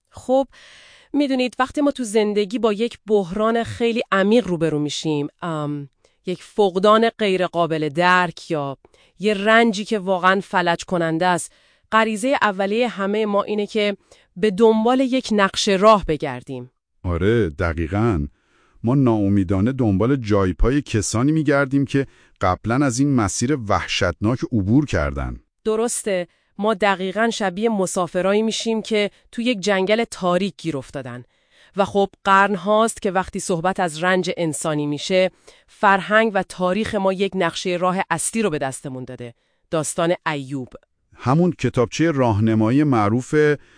خب میدونید وقتی ما تو زندگی با یک بحران خیلی عمیق روبرو میشیم، یک فقدان غیر قابل درک یا یه رنجی که واقعا فلج کننده است، غریزه اولیه همه ما اینه که به دنبال یک نقش راه بگردیم. آره دقیقاً. ما ناامیدانه دنبال جایپای کسانی میگردیم که قبلا از این مسیر وحشتناک عبور کردن. درسته، ما دقیقاً شبیه مسافرایی میشیم که تو یک جنگل تاریک گیر افتادن. و خب قرن هاست که وقتی صحبت از رنج انسانی میشه، فرهنگ و تاریخ ما یک نقشه راه اصلی رو به دستمون داده. داستان ایوب. همون کتابچه راهنمایی معروف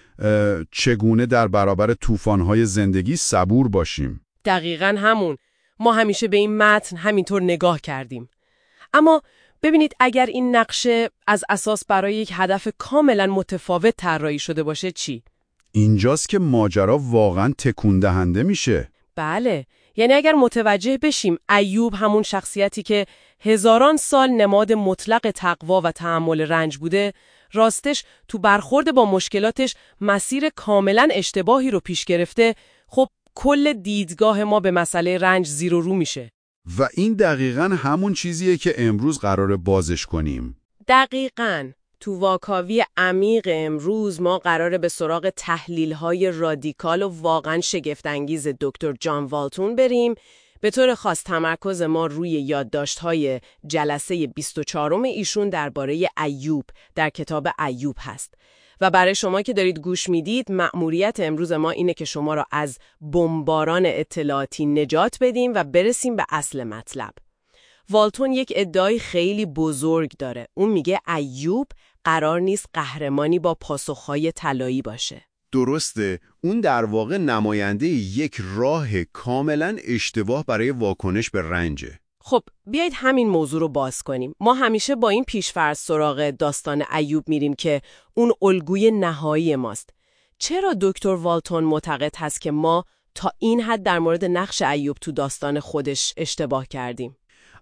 چگونه در برابر طوفان‌های زندگی صبور باشیم. دقیقاً همون. ما همیشه به این متن همینطور نگاه کردیم. اما ببینید اگر این نقشه از اساس برای یک هدف کاملا متفاوت طراحی شده باشه چی؟ اینجاست که ماجرا واقعا تکون دهنده میشه. بله، یعنی اگر متوجه بشیم ایوب همون شخصیتی که هزاران سال نماد مطلق تقوا و تحمل رنج بوده، راستش تو برخورد با مشکلاتش مسیر کاملا اشتباهی رو پیش گرفته، خب کل دیدگاه ما به مسئله رنج زیر و رو میشه. و این دقیقاً همون چیزیه که امروز قراره بازش کنیم. دقیقاً. تو واکاوی عمیق امروز ما قراره به سراغ تحلیل‌های رادیکال و واقعاً شگفت‌انگیز دکتر جان والتون بریم. به طور خاص تمرکز ما روی یادداشت‌های جلسه 24 ایشون درباره ایوب در کتاب ایوب هست. و برای شما که دارید گوش میدید، مأموریت امروز ما اینه که شما را از بمباران اطلاعاتی نجات بدیم و برسیم به اصل مطلب. والتون یک ادعای خیلی بزرگ داره. اون میگه ایوب قرار نیست قهرمانی با پاسخهای طلایی باشه. درسته، اون در واقع نماینده یک راه کاملا اشتباه برای واکنش به رنجه. خب بیایید همین موضوع رو باز کنیم. ما همیشه با این پیش‌فرض سراغ داستان ایوب میریم که اون الگوی نهایی ماست. چرا دکتر والتون معتقد هست که ما تا این حد در مورد نقش ایوب تو داستان خودش اشتباه کردیم؟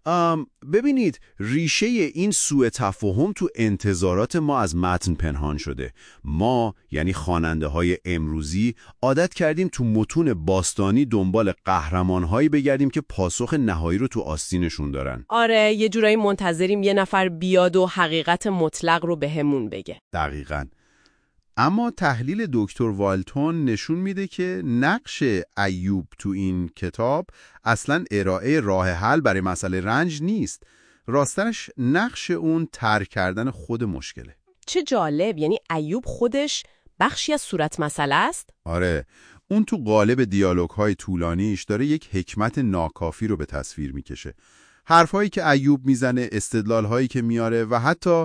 ببینید، ریشه این سوء تفاهم تو انتظارات ما از متن پنهان شده. ما یعنی خواننده های امروزی عادت کردیم تو متون باستانی دنبال قهرمان‌هایی بگردیم که پاسخ نهایی رو تو آستینشون دارن. آره، یه جورایی منتظریم یه نفر بیاد و حقیقت مطلق رو بهمون بگه. دقیقاً. اما تحلیل دکتر والتون نشون میده که نقش ایوب تو این کتاب اصلاً ارائه راه حل برای مسئله رنج نیست. راستش نقش اون ترک کردن خود مشکله. چه جالب، یعنی ایوب خودش بخشی از صورت مسئله است؟ آره، اون تو قالب دیالوگ‌های طولانیش داره یک حکمت ناکافی رو به تصویر میکشه. حرفایی که ایوب میزنه، استدلال‌هایی که میاره و حتی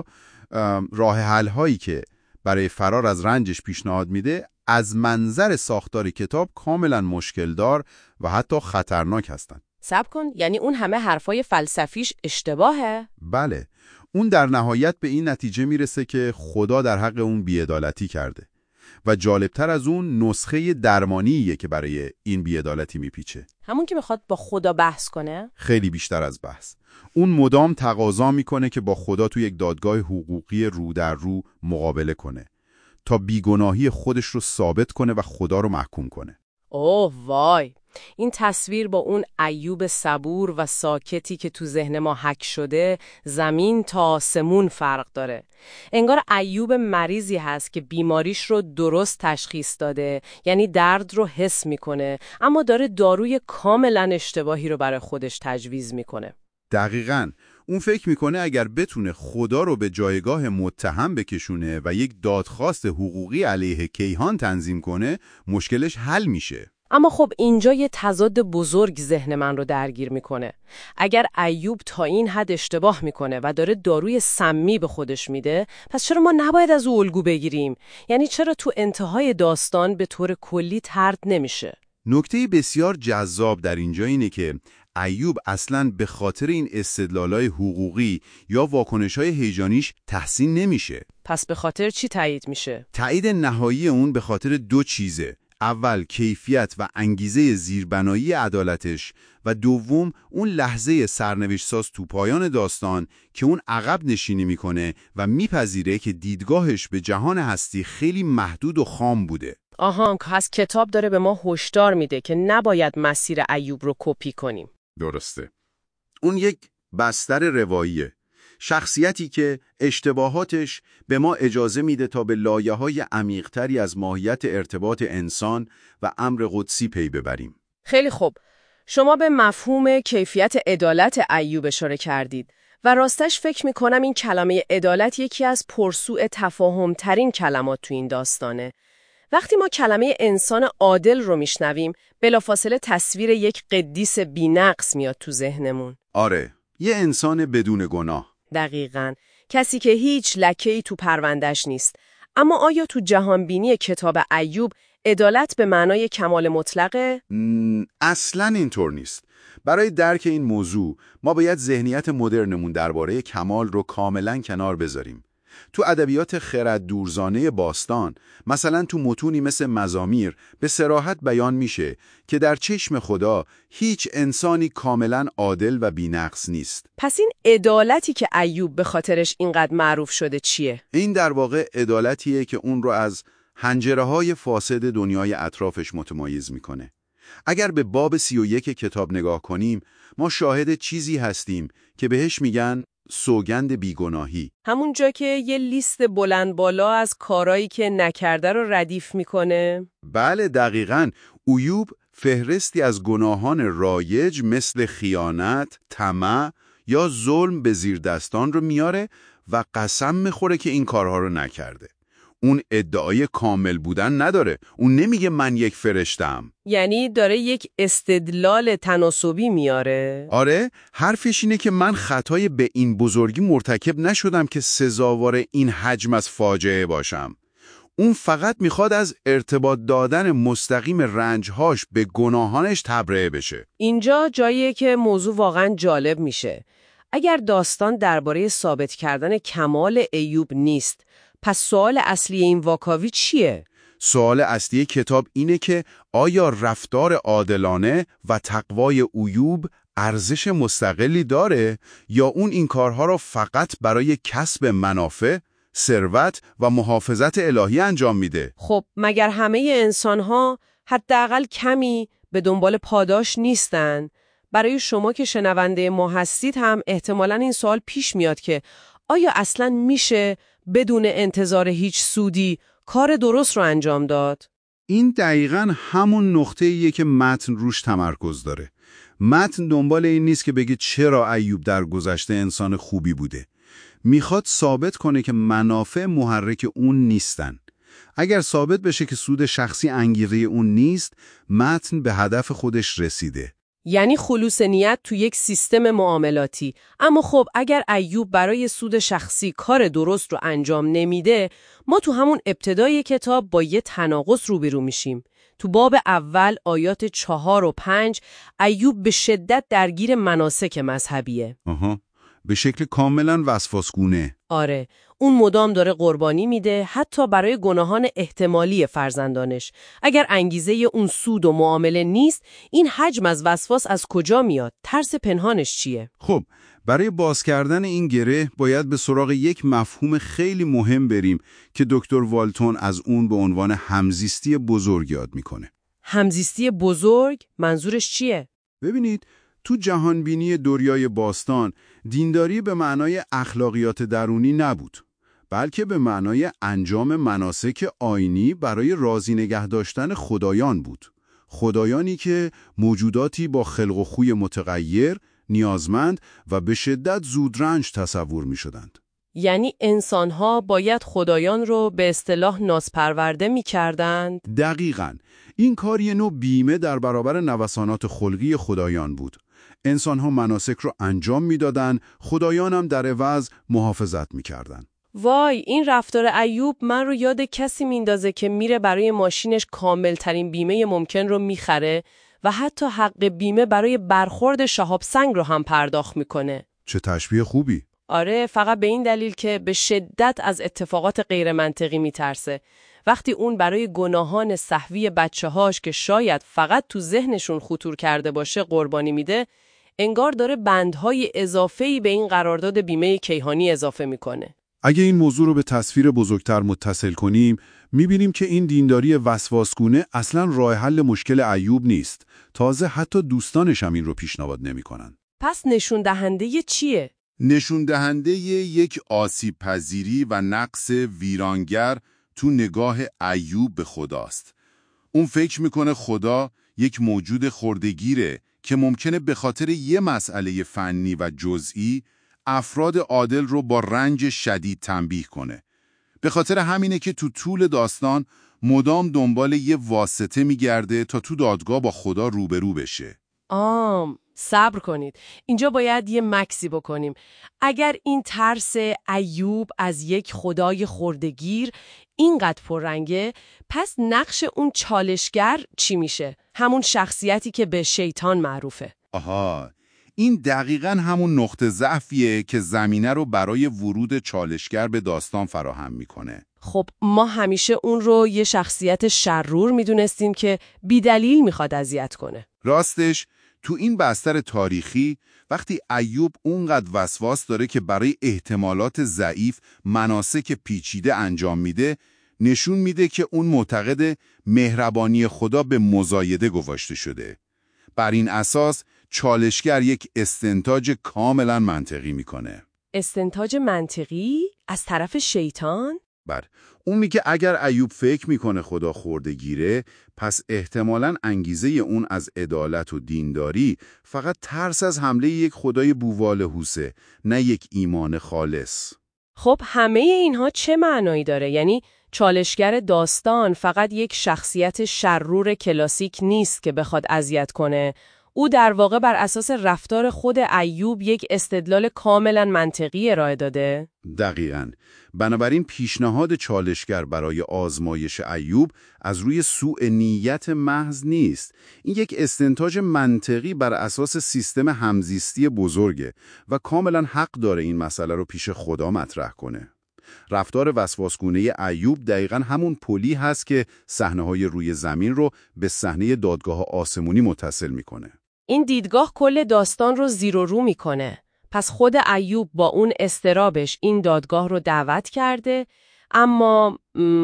راه حل‌هایی که برای فرار از رنجش پیشنهاد میده، از منظر ساختار کتاب کاملا مشکل دار و حتی خطرناک هستن. صبر کن، یعنی اون همه حرفای فلسفیش اشتباهه؟ بله، اون در نهایت به این نتیجه میرسه که خدا در حق اون بی‌عدالتی کرده و جالبتر از اون نسخه درمانیه که برای این بی‌عدالتی میپیچه. همون که میخواد با خدا بحث کنه؟ خیلی بیشتر از بحث. اون مدام تقاضا میکنه که با خدا تو یک دادگاه حقوقی رو در رو مقابله کنه تا بیگناهی خودش رو ثابت کنه و خدا رو محکوم کنه. اوه وای، این تصویر با اون ایوب صبور و ساکتی که تو ذهن ما حک شده زمین تا آسمون فرق داره. انگار ایوب مریضی هست که بیماریش رو درست تشخیص داده، یعنی درد رو حس میکنه، اما داره داروی کاملا اشتباهی رو برای خودش تجویز میکنه. دقیقاً. اون فکر میکنه اگر بتونه خدا رو به جایگاه متهم بکشونه و یک دادخواست حقوقی علیه کیهان تنظیم کنه، مشکلش حل میشه. اما خب اینجا یه تضاد بزرگ ذهن من رو درگیر میکنه. اگر ایوب تا این حد اشتباه میکنه و داره داروی سمی به خودش میده، پس چرا ما نباید از او الگو بگیریم؟ یعنی چرا تو انتهای داستان به طور کلی طرد نمیشه؟ نکته بسیار جذاب در اینجا اینه که ایوب اصلاً به خاطر این استدلالای حقوقی یا واکنش‌های هیجانیش تحسین نمیشه. پس به خاطر چی تایید میشه؟ تایید نهایی اون به خاطر دو چیزه. اول کیفیت و انگیزه زیربنایی عدالتش و دوم اون لحظه سرنوشت‌ساز تو پایان داستان که اون عقب نشینی میکنه و میپذیره که دیدگاهش به جهان هستی خیلی محدود و خام بوده. آها، از کتاب داره به ما هشدار میده که نباید مسیر ایوب رو کپی کنیم. درسته. اون یک بستر رواییه. شخصیتی که اشتباهاتش به ما اجازه میده تا به لایه‌های عمیق‌تری از ماهیت ارتباط انسان و امر قدسی پی ببریم. خیلی خوب. شما به مفهوم کیفیت عدالت ایوب اشاره کردید و راستش فکر میکنم این کلمه عدالت یکی از پرسوء تفاهم ترین کلمات تو این داستانه. وقتی ما کلمه انسان عادل رو میشنویم، بلافاصله تصویر یک قدیس بی‌نقص میاد تو ذهنمون. آره، یه انسان بدون گناه. دقیقاً. کسی که هیچ لکه‌ای تو پروندهش نیست. اما آیا تو جهانبینی کتاب ایوب عدالت به معنای کمال مطلقه؟ اصلاً اینطور نیست. برای درک این موضوع ما باید ذهنیت مدرنمون درباره کمال رو کاملاً کنار بذاریم. تو ادبیات خرد دورزانه باستان، مثلا تو متونی مثل مزامیر، به صراحت بیان میشه که در چشم خدا هیچ انسانی کاملا عادل و بی‌نقص نیست. پس این عدالتی که ایوب به خاطرش اینقدر معروف شده چیه؟ این در واقع عدالتیه که اون رو از حنجره‌های فاسد دنیای اطرافش متمایز میکنه. اگر به باب 31 کتاب نگاه کنیم، ما شاهد چیزی هستیم که بهش میگن سوگند بیگناهی. همون جا که یه لیست بلند بالا از کارایی که نکرده رو ردیف میکنه؟ بله دقیقاً. ایوب فهرستی از گناهان رایج مثل خیانت، طمع یا ظلم به زیردستان رو میاره و قسم میخوره که این کارها رو نکرده. اون ادعای کامل بودن نداره. اون نمیگه من یک فرشته‌ام. یعنی داره یک استدلال تناسبی میاره؟ آره، حرفش اینه که من خطای به این بزرگی مرتکب نشدم که سزاوار این حجم از فاجعه باشم. اون فقط میخواد از ارتباط دادن مستقیم رنجهاش به گناهانش تبرئه بشه. اینجا جاییه که موضوع واقعا جالب میشه. اگر داستان درباره ثابت کردن کمال ایوب نیست، پس سوال اصلی این واکاوی چیه؟ سوال اصلی کتاب اینه که آیا رفتار عادلانه و تقوای ایوب ارزش مستقلی داره یا اون این کارها رو فقط برای کسب منافع، ثروت و محافظت الهی انجام میده؟ خب مگر همه انسان‌ها حداقل کمی به دنبال پاداش نیستن؟ برای شما که شنونده ما هستید هم احتمالاً این سوال پیش میاد که آیا اصلاً میشه بدون انتظار هیچ سودی کار درست رو انجام داد؟ این دقیقاً همون نقطه‌ایه که متن روش تمرکز داره. متن دنبال این نیست که بگه چرا ایوب در گذشته انسان خوبی بوده. میخواد ثابت کنه که منافع محرک اون نیستن. اگر ثابت بشه که سود شخصی انگیزه اون نیست، متن به هدف خودش رسیده. یعنی خلوص نیت تو یک سیستم معاملاتی. اما خب اگر ایوب برای سود شخصی کار درست رو انجام نمیده، ما تو همون ابتدای کتاب با یه تناقض روبرو میشیم. تو باب اول آیات 4 و 5 ایوب به شدت درگیر مناسک مذهبیه. به شکل کاملا وسواسگونه. آره، اون مدام داره قربانی میده، حتی برای گناهان احتمالی فرزندانش. اگر انگیزه اون سود و معامله نیست، این حجم از وسواس از کجا میاد؟ ترس پنهانش چیه؟ خب، برای باز کردن این گره باید به سراغ یک مفهوم خیلی مهم بریم که دکتر والتون از اون به عنوان همزیستی بزرگ یاد میکنه. همزیستی بزرگ؟ منظورش چیه؟ ببینید، تو جهانبینی دوریای باستان، دینداری به معنای اخلاقیات درونی نبود، بلکه به معنای انجام مناسک آیینی برای راضی نگه داشتن خدایان بود. خدایانی که موجوداتی با خلق و خوی متغیر، نیازمند و به شدت زودرنج تصور می شدند. یعنی انسانها باید خدایان رو به اصطلاح نازپرورده می کردند؟ دقیقاً. این کار یه نوع بیمه در برابر نوسانات خلقی خدایان بود. انسانها مناسک رو انجام میدادن، خدایان هم در عوض محافظت میکردن. وای، این رفتار ایوب من رو یاد کسی میندازه که میره برای ماشینش کاملترین بیمه ممکن رو میخره و حتی حق بیمه برای برخورد شهاب سنگ رو هم پرداخت میکنه. چه تشبیه خوبی. آره، فقط به این دلیل که به شدت از اتفاقات غیر منطقی میترسه. وقتی اون برای گناهان سهوی بچه‌هاش که شاید فقط تو ذهنشون خطور کرده باشه قربانی میده، انگار داره بندهای اضافه‌ای به این قرارداد بیمه کیهانی اضافه میکنه. اگه این موضوع رو به تصویر بزرگتر متصل کنیم، می‌بینیم که این دینداری وسواسگونه اصلاً راه حل مشکل ایوب نیست. تازه حتی دوستانش هم این رو پیشنهاد نمی‌کنن. پس نشون دهنده چیه؟ نشون دهنده یک آسیب پذیری و نقص ویرانگر تو نگاه ایوب به خداست. اون فکر میکنه خدا یک موجود خردگیره که ممکنه به خاطر یه مسئله فنی و جزئی افراد عادل رو با رنج شدید تنبیه کنه. به خاطر همینه که تو طول داستان مدام دنبال یه واسطه میگرده تا تو دادگاه با خدا روبرو بشه. صبر کنید. اینجا باید یه مکسی بکنیم. اگر این ترس ایوب از یک خدای خردگیر اینقدر پررنگه، پس نقش اون چالشگر چی میشه؟ همون شخصیتی که به شیطان معروفه. آها، این دقیقاً همون نقطه ضعفیه که زمینه رو برای ورود چالشگر به داستان فراهم میکنه. خب ما همیشه اون رو یه شخصیت شرور میدونستیم که بیدلیل میخواد اذیت کنه. راستش تو این بستر تاریخی وقتی ایوب اونقدر وسواس داره که برای احتمالات ضعیف مناسک پیچیده انجام میده، نشون میده که اون معتقد مهربانی خدا به مزایده گذاشته شده. بر این اساس چالشگر یک استنتاج کاملا منطقی میکنه. استنتاج منطقی از طرف شیطان؟ اون میگه اگر ایوب فکر میکنه خدا خردگیره، پس احتمالاً انگیزه اون از عدالت و دینداری فقط ترس از حمله یک خدای بوالهوسه، نه یک ایمان خالص. خب همه اینها چه معنایی داره؟ یعنی چالشگر داستان فقط یک شخصیت شرور کلاسیک نیست که بخواد اذیت کنه. او در واقع بر اساس رفتار خود ایوب یک استدلال کاملا منطقی ارائه داده؟ دقیقاً. بنابراین پیشنهاد چالشگر برای آزمایش ایوب از روی سوء نیت محض نیست. این یک استنتاج منطقی بر اساس سیستم همزیستی بزرگه و کاملا حق داره این مسئله رو پیش خدا مطرح کنه. رفتار وسواسگونه ایوب دقیقاً همون پلی هست که صحنه‌های روی زمین رو به صحنه دادگاه آسمونی متصل میکنه. این دیدگاه کل داستان رو زیر و رو میکنه. پس خود ایوب با اون اضطرابش این دادگاه رو دعوت کرده، اما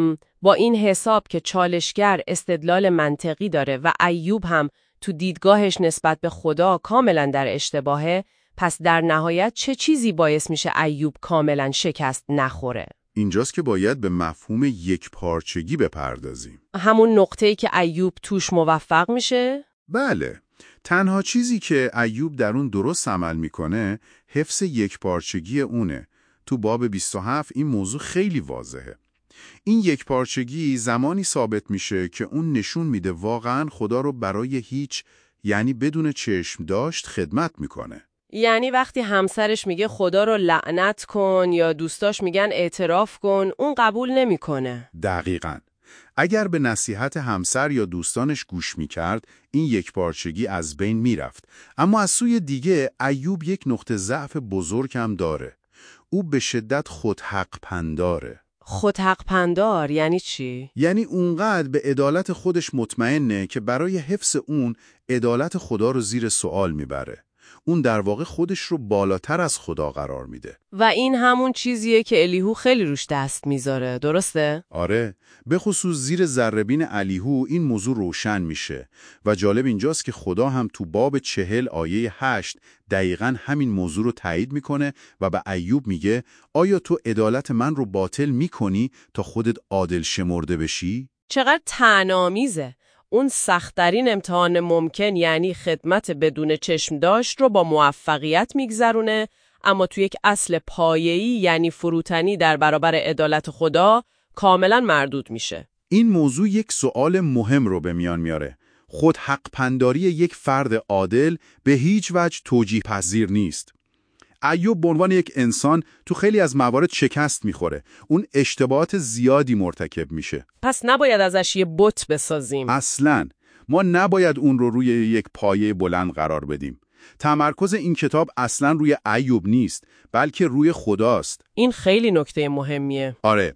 با این حساب که چالشگر استدلال منطقی داره و ایوب هم تو دیدگاهش نسبت به خدا کاملا در اشتباهه، پس در نهایت چه چیزی باعث میشه ایوب کاملا شکست نخوره؟ اینجاست که باید به مفهوم یک پارچگی بپردازیم. همون نقطه‌ای که ایوب توش موفق میشه؟ بله. تنها چیزی که ایوب در اون درست عمل میکنه حفظ یکپارچگی اونه. تو باب 27 این موضوع خیلی واضحه. این یکپارچگی زمانی ثابت میشه که اون نشون میده واقعاً خدا رو برای هیچ، یعنی بدون چشم داشت، خدمت میکنه. یعنی وقتی همسرش میگه خدا رو لعنت کن یا دوستاش میگن اعتراف کن، اون قبول نمیکنه. دقیقاً. اگر به نصیحت همسر یا دوستانش گوش میکرد، این یکپارچگی از بین میرفت. اما از سوی دیگه ایوب یک نقطه ضعف بزرگ هم داره. او به شدت خودحق پنداره. خودحق پندار یعنی چی؟ یعنی اونقدر به عدالت خودش مطمئنه که برای حفظ اون عدالت خدا رو زیر سوال میبره. اون در واقع خودش رو بالاتر از خدا قرار میده. و این همون چیزیه که الیهو خیلی روش دست میذاره، درسته؟ آره، به خصوص زیر ذره‌بین الیهو این موضوع روشن میشه و جالب اینجاست که خدا هم تو باب 40 آیه 8 دقیقاً همین موضوع رو تایید میکنه و به ایوب میگه آیا تو عدالت من رو باطل میکنی تا خودت عادل شمرده بشی؟ چقدر طعنه‌آمیزه. اون سخت‌ترین امتحان ممکن، یعنی خدمت بدون چشم داشت، رو با موفقیت میگذرونه، اما تو یک اصل پایه‌ای یعنی فروتنی در برابر عدالت خدا کاملا مردود میشه. این موضوع یک سوال مهم رو به میان میاره. خود حق پنداری یک فرد عادل به هیچ وجه توجیه پذیر نیست. ایوب به عنوان یک انسان تو خیلی از موارد شکست میخوره. اون اشتباهات زیادی مرتکب میشه. پس نباید ازش یه بت بسازیم. اصلاً. ما نباید اون رو روی یک پایه بلند قرار بدیم. تمرکز این کتاب اصلاً روی ایوب نیست، بلکه روی خداست. این خیلی نکته مهمیه. آره.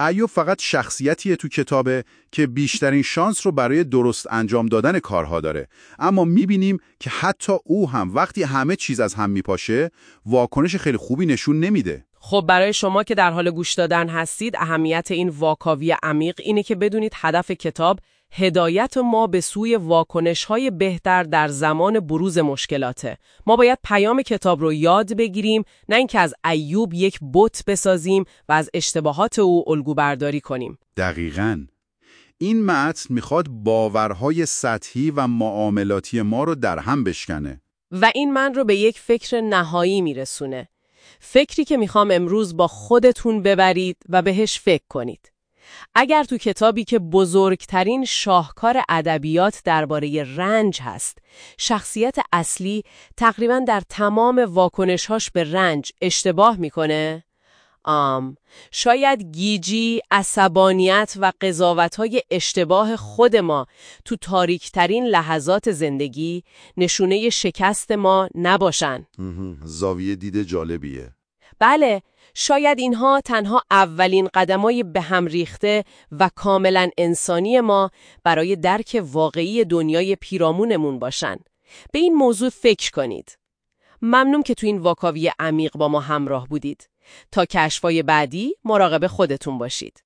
ایوب فقط شخصیتیه تو کتابه که بیشترین شانس رو برای درست انجام دادن کارها داره، اما میبینیم که حتی او هم وقتی همه چیز از هم میپاشه واکنش خیلی خوبی نشون نمیده. خب برای شما که در حال گوش دادن هستید، اهمیت این واکاوی عمیق اینه که بدونید هدف کتاب هدایت ما به سوی واکنش‌های بهتر در زمان بروز مشکلاته. ما باید پیام کتاب رو یاد بگیریم، نه اینکه از ایوب یک بت بسازیم و از اشتباهات او الگو برداری کنیم. دقیقاً. این متن میخواد باورهای سطحی و معاملاتی ما رو در هم بشکنه. و این من رو به یک فکر نهایی میرسونه. فکری که میخوام امروز با خودتون ببرید و بهش فکر کنید. اگر تو کتابی که بزرگترین شاهکار ادبیات درباره رنج هست، شخصیت اصلی تقریباً در تمام واکنش‌هاش به رنج اشتباه میکنه، شاید گیجی، عصبانیت و قضاوت‌های اشتباه خود ما تو تاریک‌ترین لحظات زندگی نشونه شکست ما نباشن. زاویه دید جالبیه. بله، شاید اینها تنها اولین قدمای به هم ریخته و کاملا انسانی ما برای درک واقعی دنیای پیرامونمون باشن. به این موضوع فکر کنید. ممنون که تو این واکاوی عمیق با ما همراه بودید. تا کشفای بعدی مراقب خودتون باشید.